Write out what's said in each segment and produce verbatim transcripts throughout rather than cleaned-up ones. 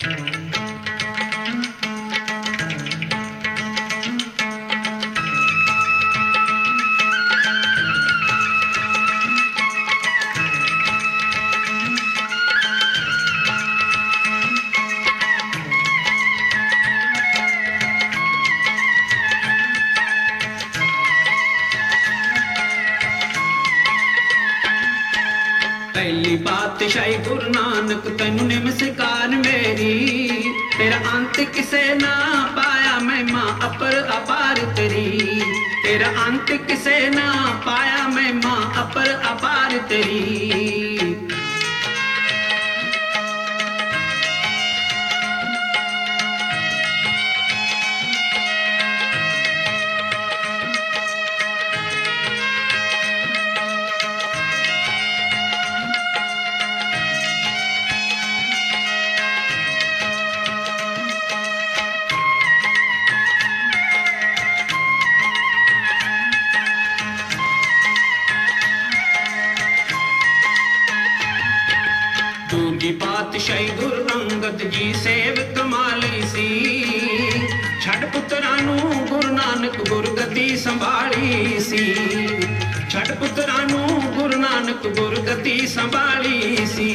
पहली पातशाही गुरु नानक तैनू नमस्कार मेरी, तेरा अंत किसे ना पाया महिमा अपर अपार तेरी, तेरा अंत किसे ना पाया महिमा अपर अपार तेरी। दूजी पातशाही गुरु अंगद जी सेव कमाली सी, छड़ पुत्रां नू गुरु नानक गुरगद्दी संभाली सी, छड़ पुत्रां नू गुरु नानक गुरगद्दी संभाली सी।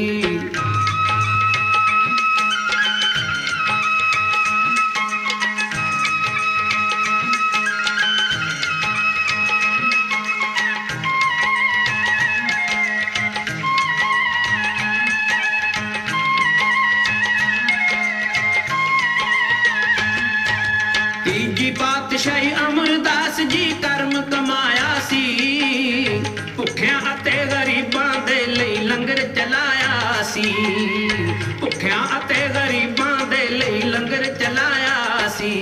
तीजी पातशाही अमरदास जी कर्म कमाया सी, भुखियां अते गरीबां दे लई लंगर चलाया सी, भुखियां अते गरीबां दे लई लंगर चलाया सी।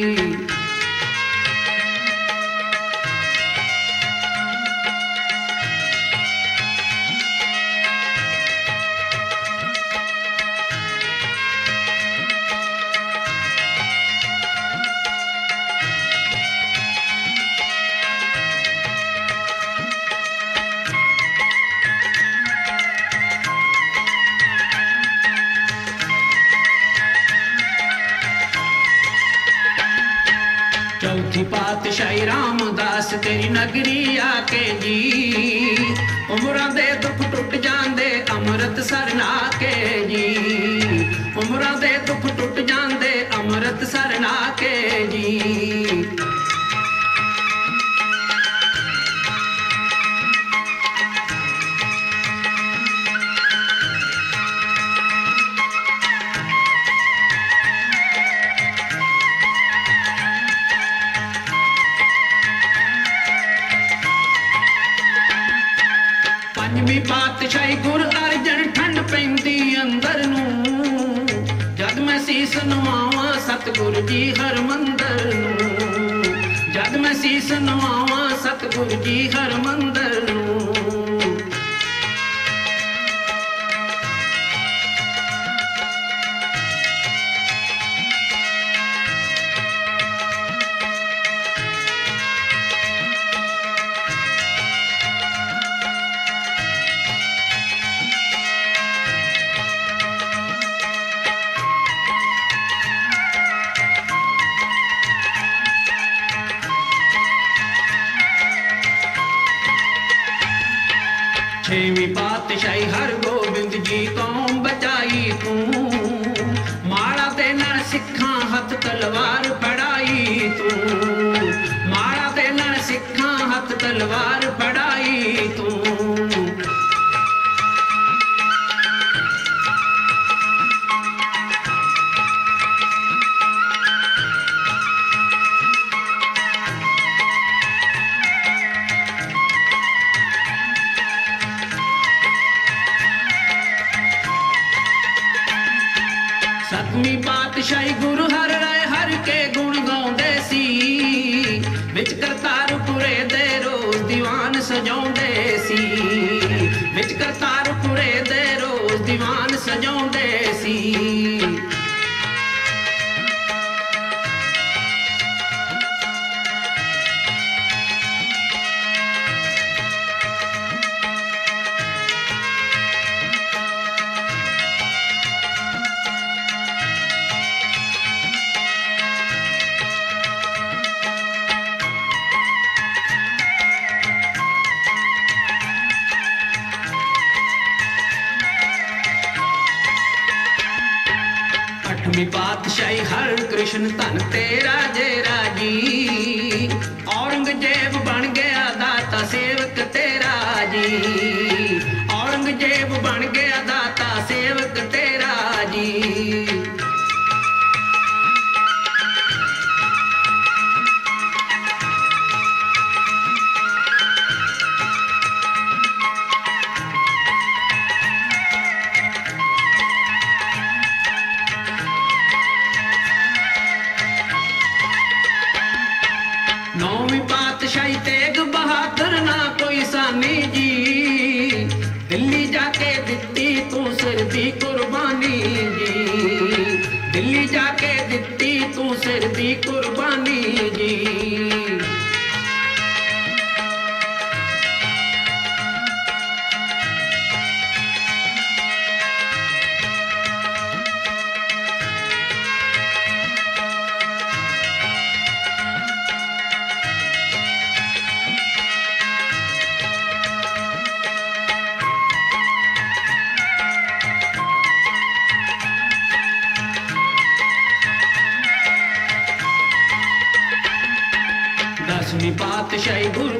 चौथी पातशाही रामदास तेरी नगरी आके जी, उमरां दे दुख टुट जांदे अमृत सर नाके जी, उमरां दे दुख टुट जांदे अमृत सर नाके जी। पंजवीं पातशाही गुरु अर्जन ठंड पैंदी अंदर नू, जद मैं सीस नवावां सतगुरु जी हर मंदर नू, जद मैं सीस नवावां सतगुरु जी हर मंदर नू। छेवीं पातशाही हर गोबिंद जी कौम बचाई तू, माड़ा ते नाल सिखां हथ तलवार फड़ाई तू, माड़ा ते नाल सिखां हथ तलवार फड़ाई तू। सतवीं पातशाही गुरु हर राय हर के गुण गाउंदे सी, विच करतारपुरे दे रोज दीवान सजाउंदे सी, विच करतारपुरे दे रोज दीवान सजाउंदे सी। अठवीं पातशाही हर कृष्ण धन तेरा जेरा जी। औरंगजेब बन गया दाता सेवक तेरा जी। औरंगजेब बन गया दाता सेवक तेरा जी। नौवीं पातशाही तेग बहादुर ना कोई सानी जी। दिल्ली जाके दिती तू सिर दी कुर्बानी जी। दिल्ली जाके दिती तू सिर दी कुर्बानी जी। दसवीं पातशाही गुरु